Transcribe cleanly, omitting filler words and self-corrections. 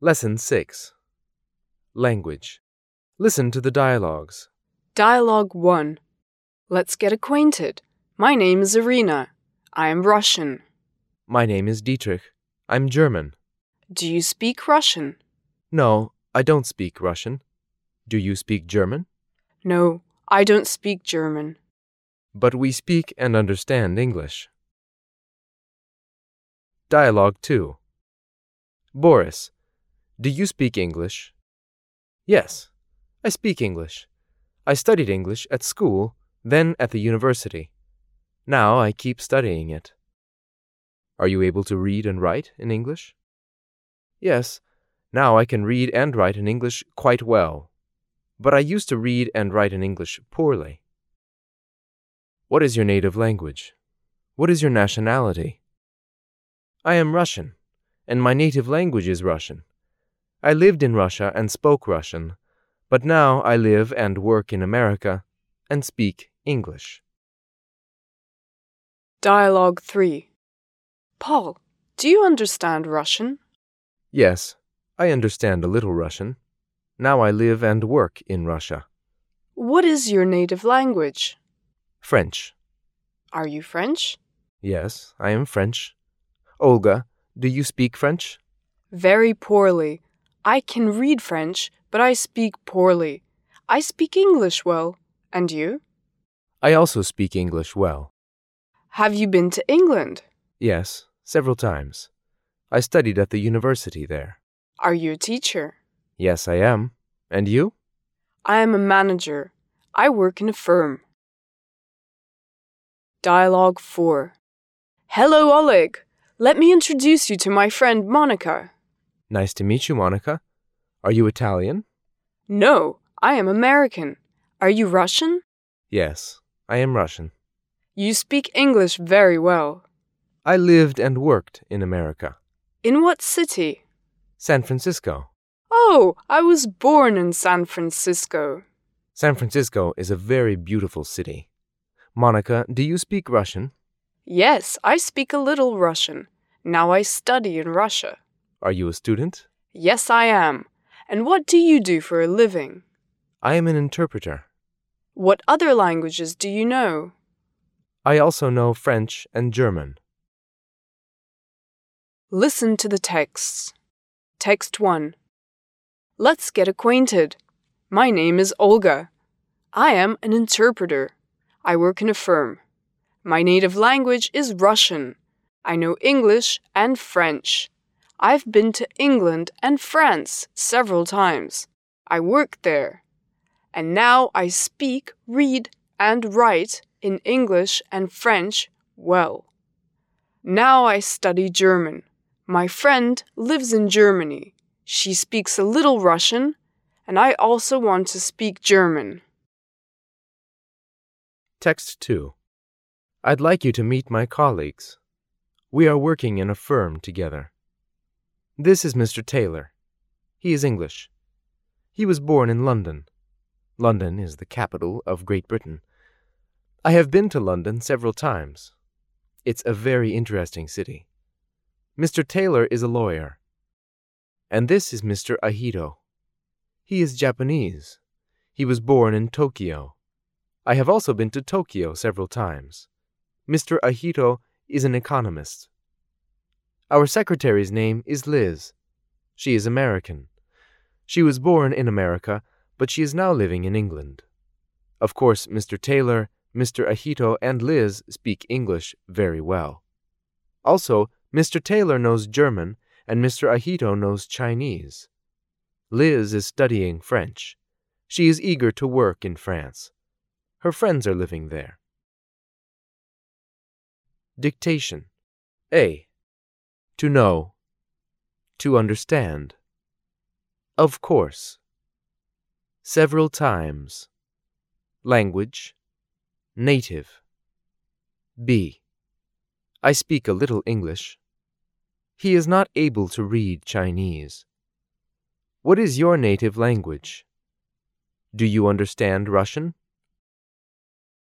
Lesson 6. Language. Listen to the dialogues. Dialogue 1. Let's get acquainted. My name is Irina. I am Russian. My name is Dietrich. I'm German. Do you speak Russian? No, I don't speak Russian. Do you speak German? No, I don't speak German. But we speak and understand English. Dialogue 2. Boris, do you speak English? Yes, I speak English. I studied English at school, then at the university. Now I keep studying it. Are you able to read and write in English? Yes, now I can read and write in English quite well. But I used to read and write in English poorly. What is your native language? What is your nationality? I am Russian, and my native language is Russian. I lived in Russia and spoke Russian, but now I live and work in America and speak English. Dialogue 3. Paul, do you understand Russian? Yes, I understand a little Russian. Now I live and work in Russia. What is your native language? French. Are you French? Yes, I am French. Olga, do you speak French? Very poorly. I can read French, but I speak poorly. I speak English well. And you? I also speak English well. Have you been to England? Yes, several times. I studied at the university there. Are you a teacher? Yes, I am. And you? I am a manager. I work in a firm. Dialogue 4. Hello, Oleg. Let me introduce you to my friend Monica. Nice to meet you, Monica. Are you Italian? No, I am American. Are you Russian? Yes, I am Russian. You speak English very well. I lived and worked in America. In what city? San Francisco. Oh, I was born in San Francisco. San Francisco is a very beautiful city. Monica, do you speak Russian? Yes, I speak a little Russian. Now I study in Russia. Are you a student? Yes, I am. And what do you do for a living? I am an interpreter. What other languages do you know? I also know French and German. Listen to the texts. Text 1. Let's get acquainted. My name is Olga. I am an interpreter. I work in a firm. My native language is Russian. I know English and French. I've been to England and France several times. I work there. And now I speak, read, and write in English and French well. Now I study German. My friend lives in Germany. She speaks a little Russian, and I also want to speak German. Text 2. I'd like you to meet my colleagues. We are working in a firm together. This is Mr. Taylor. He is English. He was born in London. London is the capital of Great Britain. I have been to London several times. It's a very interesting city. Mr. Taylor is a lawyer. And this is Mr. Ahito. He is Japanese. He was born in Tokyo. I have also been to Tokyo several times. Mr. Ahito is an economist. Our secretary's name is Liz. She is American. She was born in America, but she is now living in England. Of course, Mr. Taylor, Mr. Ahito, and Liz speak English very well. Also, Mr. Taylor knows German, and Mr. Ahito knows Chinese. Liz is studying French. She is eager to work in France. Her friends are living there. Dictation. A. To know. To understand. Of course. Several times. Language. Native. B. I speak a little English. He is not able to read Chinese. What is your native language? Do you understand Russian?